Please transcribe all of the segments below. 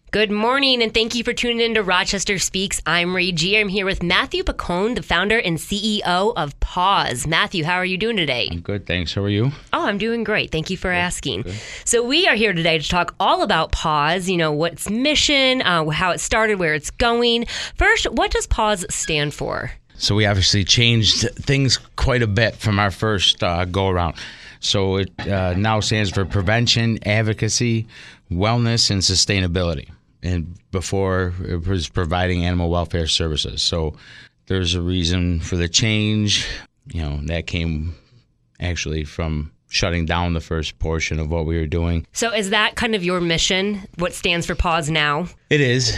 Good morning, and thank you for tuning in to Rochester Speaks. I'm Ray G. I'm here with Matthew Pacone, the founder and CEO of Pause. Matthew, how are you doing today? I'm good, thanks. How are you? Oh, I'm doing great. Thank you for asking. Good. So we are here today to talk all about Pause, what's mission, how it started, where it's going. First, what does Pause stand for? So we obviously changed things quite a bit from our first go-around. So it now stands for Prevention, Advocacy, Wellness, and Sustainability. And before, it was providing animal welfare services. So there's a reason for the change. That came actually from shutting down the first portion of what we were doing. So is that kind of your mission, what stands for Pause now? It is.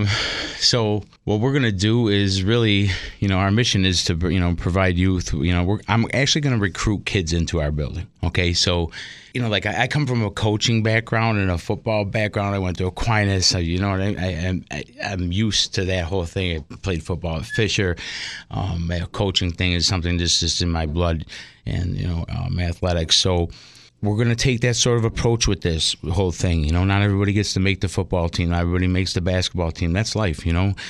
So what we're going to do is really, our mission is to, provide youth. I'm actually going to recruit kids into our building. Okay. So, I come from a coaching background and a football background. I went to Aquinas. So, I'm used to that whole thing. I played football at Fisher. Coaching thing is something that's just in my blood and, athletics. So we're going to take that sort of approach with this whole thing. Not everybody gets to make the football team. Not everybody makes the basketball team. That's life,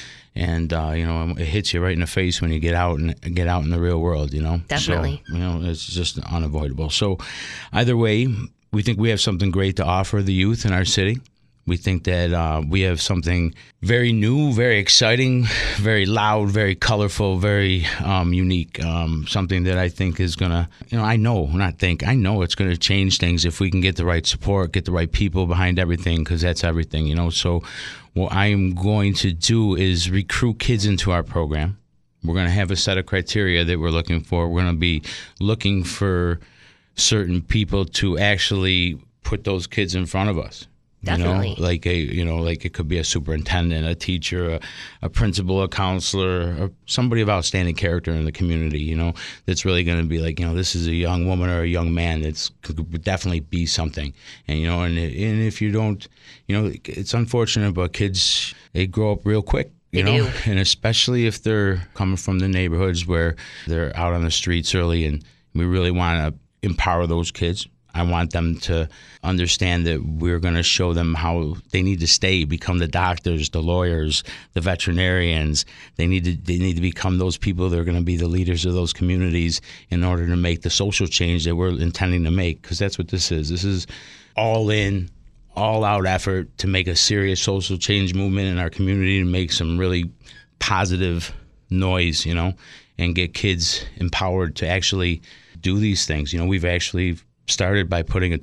And, it hits you right in the face when you get out in the real world, Definitely. So, it's just unavoidable. So either way, we think we have something great to offer the youth in our city. We think that we have something very new, very exciting, very loud, very colorful, very unique, something that I think is going to, I know it's going to change things if we can get the right support, get the right people behind everything, because that's everything, So what I am going to do is recruit kids into our program. We're going to have a set of criteria that we're looking for. We're going to be looking for certain people to actually put those kids in front of us. Definitely. Like it could be a superintendent, a teacher, a principal, a counselor, or somebody of outstanding character in the community, that's really going to be like, this is a young woman or a young man that's could definitely be something. And, and if you don't, it's unfortunate, but kids, they grow up real quick. They do. And especially if they're coming from the neighborhoods where they're out on the streets early, and we really want to empower those kids. I want them to understand that we're going to show them how they need to become the doctors, the lawyers, the veterinarians. They need to become those people that are going to be the leaders of those communities in order to make the social change that we're intending to make, because that's what this is. This is all in, all out effort to make a serious social change movement in our community, to make some really positive noise, and get kids empowered to actually do these things. We've actually started by putting a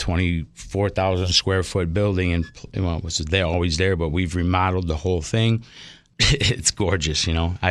24,000 square foot building, and they're always there, but we've remodeled the whole thing. It's gorgeous.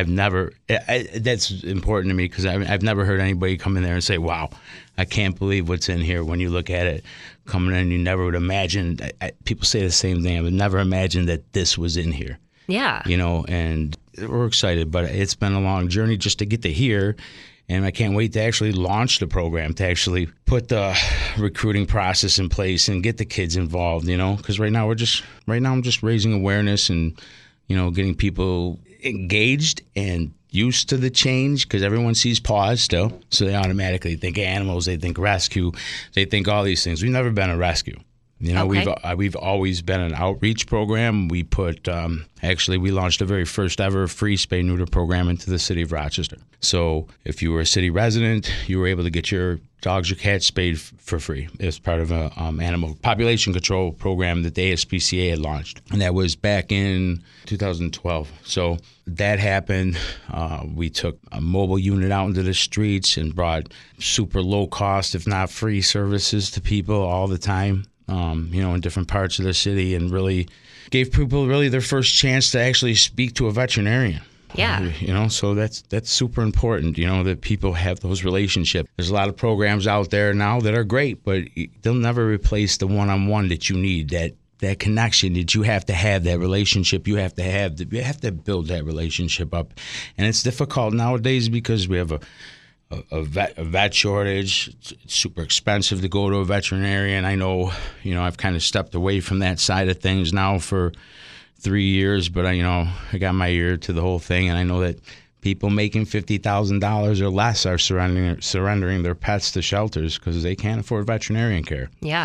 That's important to me, because I've never heard anybody come in there and say, wow, I can't believe what's in here. When you look at it coming in, you never would imagine. People say the same thing. I would never imagine that this was in here. Yeah. And we're excited, but it's been a long journey just to get to here. And I can't wait to actually launch the program, to actually put the recruiting process in place and get the kids involved, because right now I'm just raising awareness and, getting people engaged and used to the change, because everyone sees Pause still. So they automatically think animals, they think rescue, they think all these things. We've never been a rescue. Okay. We've always been an outreach program. We put, we launched the very first ever free spay-neuter program into the city of Rochester. So if you were a city resident, you were able to get your dogs or cats spayed for free as part of a animal population control program that the ASPCA had launched. And that was back in 2012. So that happened. We took a mobile unit out into the streets and brought super low cost, if not free, services to people all the time. In different parts of the city, and really gave people their first chance to actually speak to a veterinarian. Yeah. So that's super important, that people have those relationships. There's a lot of programs out there now that are great, but they'll never replace the one-on-one that you need, that connection that you have to have, that relationship you have to build that relationship up. And it's difficult nowadays because we have a vet shortage. It's super expensive to go to a veterinarian. I know, I've kind of stepped away from that side of things now for 3 years, but I got my ear to the whole thing, and I know that people making $50,000 or less are surrendering their pets to shelters because they can't afford veterinarian care. Yeah.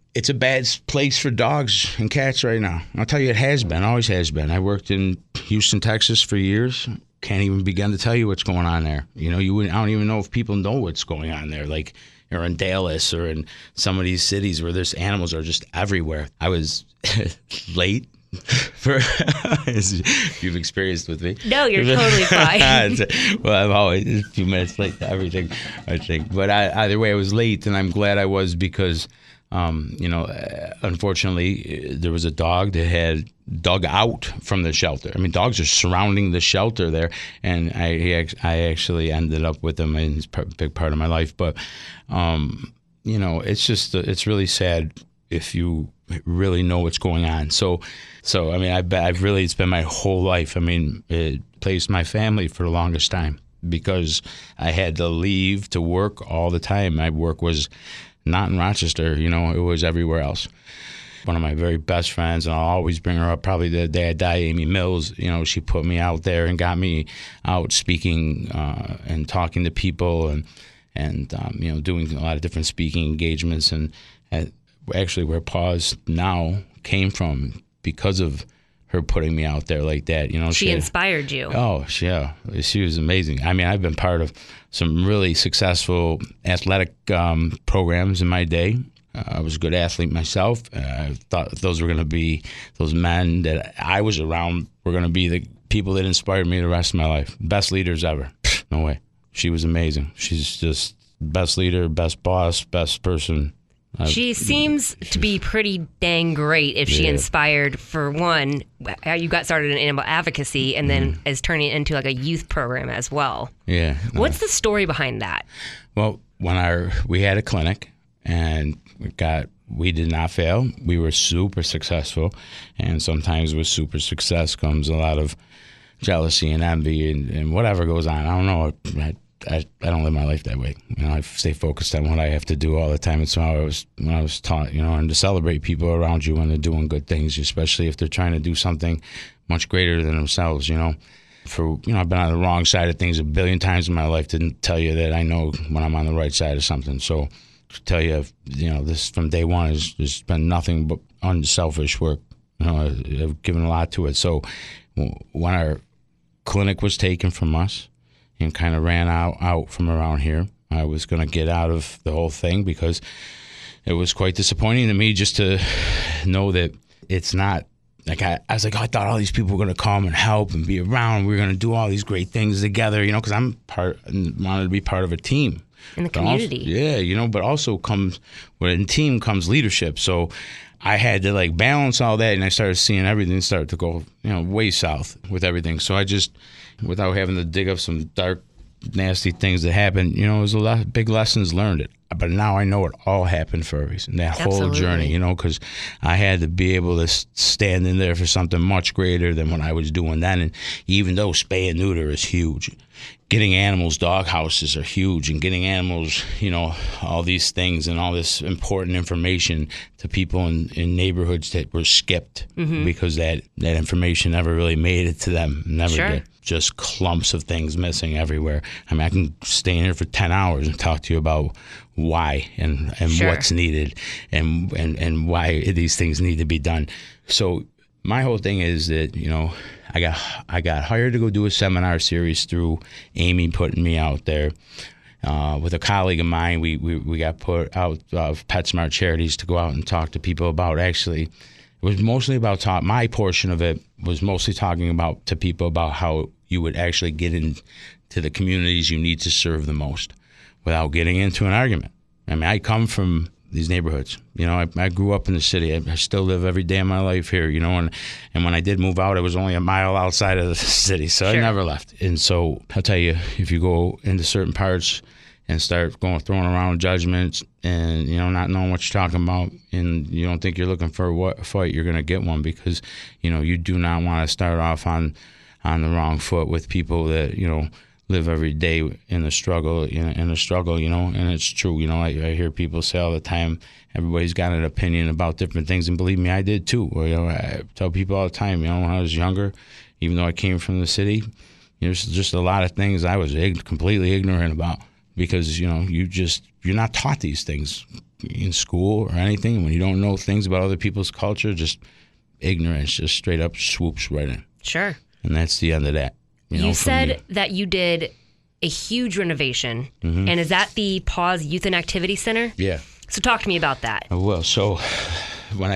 it's a bad place for dogs and cats right now. I'll tell you, it has been, always has been. I worked in Houston, Texas for years. Can't even begin to tell you what's going on there. You know, I don't even know if people know what's going on there. Like, or in Dallas or in some of these cities where there's animals are just everywhere. I was late for you've experienced with me. No, you're totally fine. Well, I'm always a few minutes late to everything, I think. But either way, I was late, and I'm glad I was because, unfortunately, there was a dog that had dug out from the shelter. I mean, dogs are surrounding the shelter there, and I actually ended up with him, and he's a big part of my life. But, it's really sad if you really know what's going on. So I mean, I've really spent my whole life. I mean, it placed my family for the longest time because I had to leave to work all the time. My work was not in Rochester, it was everywhere else. One of my very best friends, and I'll always bring her up, probably the day I die, Amy Mills, she put me out there and got me out speaking and talking to people and doing a lot of different speaking engagements. And actually where Paws now came from because of her putting me out there like that. She inspired you. Oh, yeah. She was amazing. I mean, I've been part of some really successful athletic programs in my day. I was a good athlete myself. I thought those men that I was around were going to be the people that inspired me the rest of my life. Best leaders ever. No way. She was amazing. She's just best leader, best boss, best person. She seems to be pretty dang great if she inspired, for one, how you got started in animal advocacy and then is turning it into like a youth program as well. Yeah. What's the story behind that? Well, when we had a clinic and we did not fail. We were super successful. And sometimes with super success comes a lot of jealousy and envy and whatever goes on. I don't know. I don't live my life that way. I stay focused on what I have to do all the time. It's how when I was taught, and to celebrate people around you when they're doing good things, especially if they're trying to do something much greater than themselves, I've been on the wrong side of things a billion times in my life to tell you that I know when I'm on the right side of something. So to tell you, this from day one has been nothing but unselfish work. I've given a lot to it. So when our clinic was taken from us, and kind of ran out from around here, I was going to get out of the whole thing because it was quite disappointing to me just to know that it's not like I was like, I thought all these people were going to come and help and be around. We were going to do all these great things together, because I'm wanted to be part of a team. In the community. But also in team comes leadership. So I had to balance all that, and I started seeing everything start to go, way south with everything. So I just, without having to dig up some dark, nasty things that happened, it was a lot big lessons learned. But now I know it all happened for a reason. That whole journey, because I had to be able to stand in there for something much greater than what I was doing then. And even though spay and neuter is huge, getting animals, dog houses are huge, and getting animals, all these things and all this important information to people in neighborhoods that were skipped because that information never really made it to them. Never did. Just clumps of things missing everywhere. I mean, I can stay in here for 10 hours and talk to you about why and what's needed and why these things need to be done. So my whole thing is that, I got hired to go do a seminar series through Amy putting me out there. With a colleague of mine, we got put out of PetSmart Charities to go out and talk to people about it was mostly about my portion of it was mostly talking about to people about how you would actually get into the communities you need to serve the most without getting into an argument. I mean, I come from these neighborhoods. I grew up in the city. I still live every day of my life here, and when I did move out, it was only a mile outside of the city, so I never left. And so I'll tell you, if you go into certain parts and start throwing around judgments and, not knowing what you're talking about, and you don't think you're looking for a fight, you're going to get one because, you do not want to start off on the wrong foot with people that, live every day in the struggle, and it's true. I hear people say all the time, everybody's got an opinion about different things, and believe me, I did too. I tell people all the time, when I was younger, even though I came from the city, there's just a lot of things I was completely ignorant about because, you're not taught these things in school or anything. When you don't know things about other people's culture, just ignorance just straight up swoops right in. Sure. And that's the end of that. You said that you did a huge renovation. Mm-hmm. And is that the Paws Youth and Activity Center? Yeah. So talk to me about that. Well, so when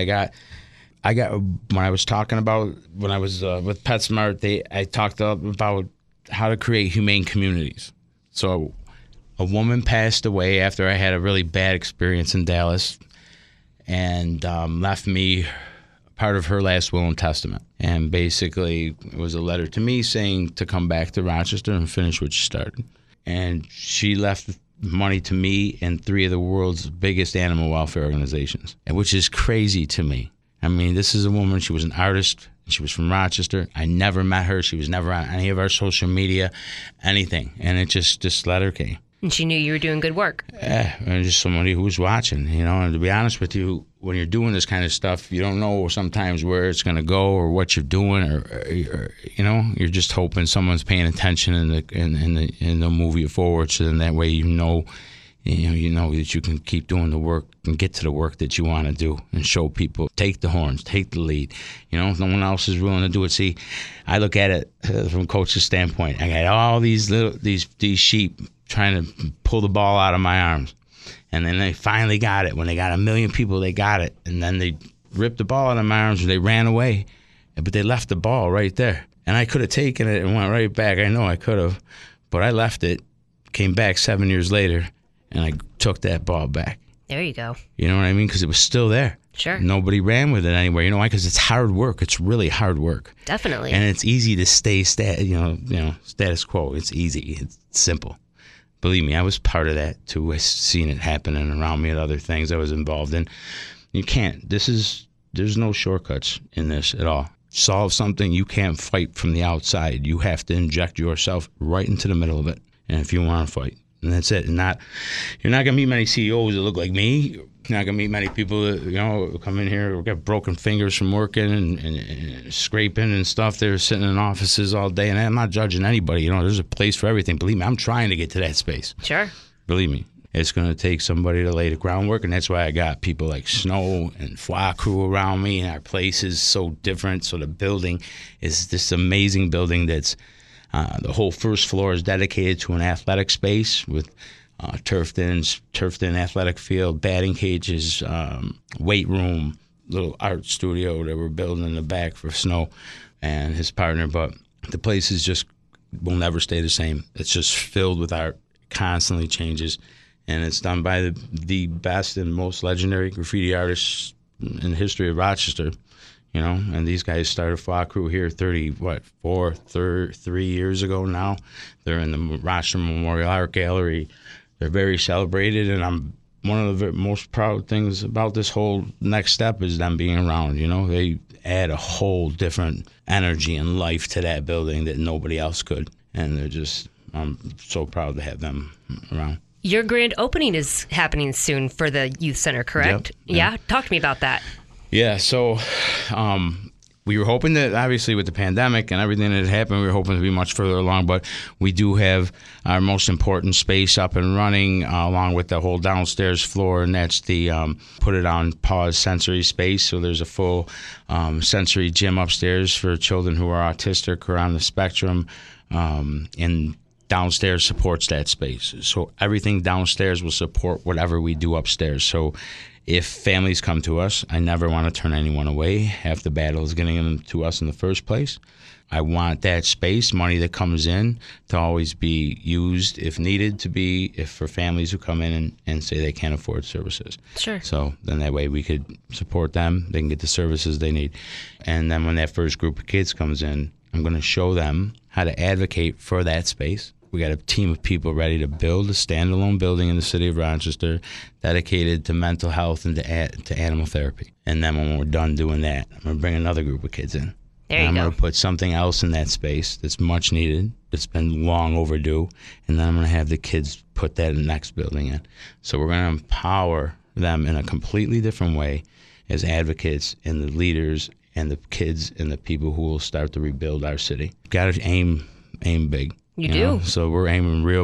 when I was talking about, when I was with PetSmart, I talked about how to create humane communities. So a woman passed away after I had a really bad experience in Dallas, and left me part of her last will and testament. And basically, it was a letter to me saying to come back to Rochester and finish what she started. And she left money to me and 3 of the world's biggest animal welfare organizations, which is crazy to me. I mean, this is a woman, she was an artist, she was from Rochester. I never met her. She was never on any of our social media, anything. And it just, this letter came. And she knew you were doing good work. Yeah, and just somebody who was watching, And to be honest with you, when you're doing this kind of stuff, you don't know sometimes where it's going to go or what you're doing, or you're just hoping someone's paying attention and they'll move you forward. So then that way you know that you can keep doing the work and get to the work that you want to do and show people, take the horns, take the lead. If no one else is willing to do it. See, I look at it from coach's standpoint. I got all these sheep trying to pull the ball out of my arms. And then they finally got it. When they got 1 million people, they got it. And then they ripped the ball out of my arms and they ran away. But they left the ball right there. And I could have taken it and went right back. I know I could have. But I left it, came back 7 years later, and I took that ball back. There you go. You know what I mean? Because it was still there. Sure. Nobody ran with it anywhere. You know why? Because it's hard work. It's really hard work. Definitely. And it's easy to stay status quo. It's easy. It's simple. Believe me, I was part of that too. I seen it happening around me and other things I was involved in. You can't. There's no shortcuts in this at all. Solve something, you can't fight from the outside. You have to inject yourself right into the middle of it. And if you want to fight, and that's it. And you're not gonna meet many CEOs that look like me. You're not gonna meet many people that come in here or get broken fingers from working and scraping and stuff. They're sitting in offices all day. And I'm not judging anybody. There's a place for everything. Believe me, I'm trying to get to that space. Sure. Believe me, it's gonna take somebody to lay the groundwork, and that's why I got people like Snow and Fly Crew around me. And our place is so different. So the building is this amazing building that's the whole first floor is dedicated to an athletic space with turfed in athletic field, batting cages, weight room, little art studio that we're building in the back for Snow and his partner. But the place will never stay the same. It's just filled with art, constantly changes, and it's done by the best and most legendary graffiti artists in the history of Rochester. And these guys started Fly Crew here 3 years ago now. They're in the Rochester Memorial Art Gallery. They're very celebrated, and I'm one of the most proud things about this whole next step is them being around. They add a whole different energy and life to that building that nobody else could, and I'm so proud to have them around. Your grand opening is happening soon for the youth center, correct? Yep. Yeah. Talk to me about that. Yeah, so we were hoping that, obviously, with the pandemic and everything that had happened, we were hoping to be much further along, but we do have our most important space up and running, along with the whole downstairs floor, and that's the Put It On Pause sensory space. So there's a full sensory gym upstairs for children who are autistic or on the spectrum, and downstairs supports that space. So everything downstairs will support whatever we do upstairs. So if families come to us, I never want to turn anyone away. Half the battle is getting them to us in the first place. I want that space, money that comes in, to always be used if needed to be, if for families who come in and say they can't afford services. Sure. So then that way we could support them. They can get the services they need. And then when that first group of kids comes in, I'm going to show them how to advocate for that space. We got a team of people ready to build a standalone building in the city of Rochester dedicated to mental health and to animal therapy. And then when we're done doing that, I'm going to bring another group of kids in. I'm going to put something else in that space that's much needed, that's been long overdue, and then I'm going to have the kids put that in the next building in. So we're going to empower them in a completely different way as advocates and the leaders and the kids and the people who will start to rebuild our city. Got to aim big. You do. So we're aiming real big.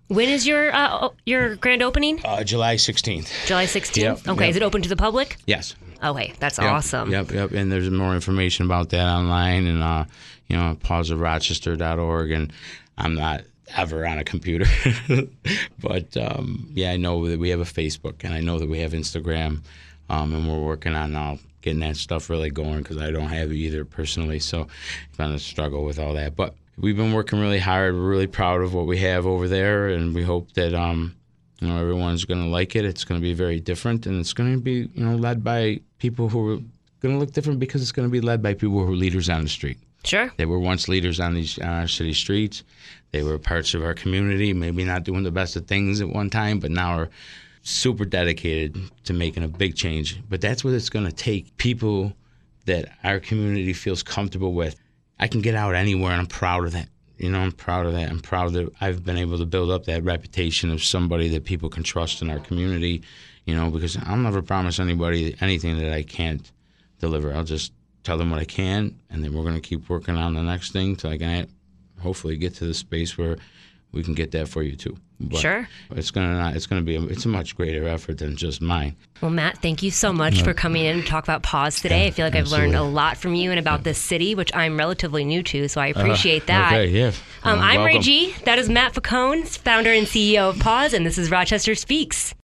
When is your grand opening? July 16th. July 16th? Yep, Okay, yep. Is it open to the public? Yes. Okay, that's Yep, awesome. Yep. And there's more information about that online and, pawsofrochester.org. And I'm not ever on a computer. But, I know that we have a Facebook, and I know that we have Instagram, and we're working on getting that stuff really going because I don't have it either personally. So it's been a struggle with all that. But we've been working really hard. We're really proud of what we have over there, and we hope that everyone's going to like it. It's going to be very different, and it's going to be led by people who are going to look different because it's going to be led by people who are leaders on the street. Sure. They were once leaders on our city streets. They were parts of our community, maybe not doing the best of things at one time, but now are super dedicated to making a big change. But that's what it's going to take. People that our community feels comfortable with. I can get out anywhere, and I'm proud of that. I'm proud of that. I'm proud that I've been able to build up that reputation of somebody that people can trust in our community, because I'll never promise anybody anything that I can't deliver. I'll just tell them what I can, and then we're going to keep working on the next thing till I can hopefully get to the space where we can get that for you too. But sure. It's a much greater effort than just mine. Well, Matt, thank you so much for coming in to talk about Paws today. I feel like I've learned a lot from you and about this city, which I'm relatively new to, so I appreciate that. Okay, yeah. I'm welcome. Ray G. That is Matt Facone, founder and CEO of Paws, and this is Rochester Speaks.